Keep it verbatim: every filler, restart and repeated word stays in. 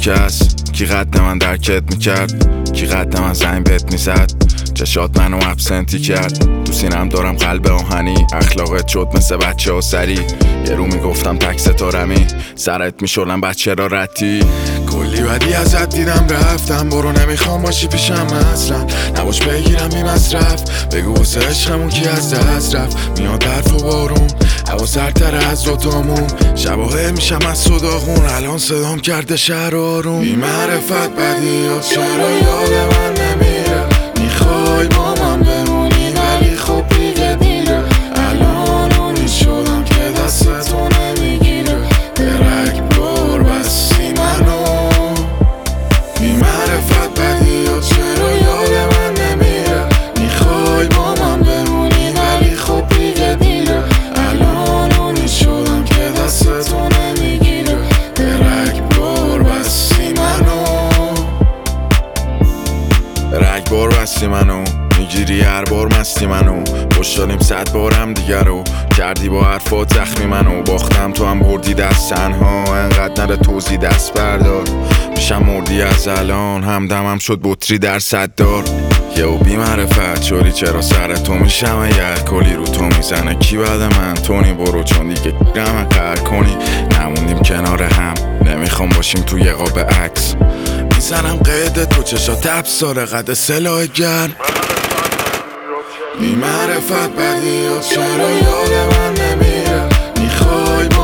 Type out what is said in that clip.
کس کی قد من درکت میکرد، کی قد من زنگ بهت میزد، چشات منو ابسنتی کرد. تو سینم دارم قلب آهنی، اخلاقت شد مثل بچه ها سری. یه رو میگفتم تک ستارمی، سرت میشدم بچه را رتی. کلی بدی ازت دیدم رفتم، برو نمیخوام باشی پیشم اصلا. نباش بگیرم بی مصرف، بگو واسه عشقمون کی از دست رفت. میاد برف و بارون، هوا سردتر از دوتامون، شباهه میشم از صداخون. الان صدام کرده شهر آروم. بی معرفت بدی ها چرا یاد من نمیره، میخوای با من بمونی ولی خب دیگه دیره. الان اونی شدم که دستتو نمیگیره، درک بار بستی منو. بی معرفت بدی ها چرا یاد من نمیره، میخوای با من بمونی ولی خب دیگه دیره. الان اونی شدم که دستتو نمیگیره، درک بار بستی منو. رگ بار بستی منو، میگیری هر بار مستی منو. پشت دادیم صد بار هم دیگر رو، کردی با حرفات زخمی منو. باختم تو هم بردی دست تنها، انقدر نره توزی دست بردار. میشم مردی از الان، همدمم شد بطری در صد دار. یه و بی معرفت چوری چرا سر تو میشم، یه کلی رو تو میزنه کی بعد من. تونی برو چون دیگه گرم قهر کنی، نموندیم کنار هم، نمیخوام باشیم توی قاب عکس. میزنم قید تو چشا تب ساره قد سلاح گرم. بی معرفت بدی ها چرا یاد من نمیره، میخوای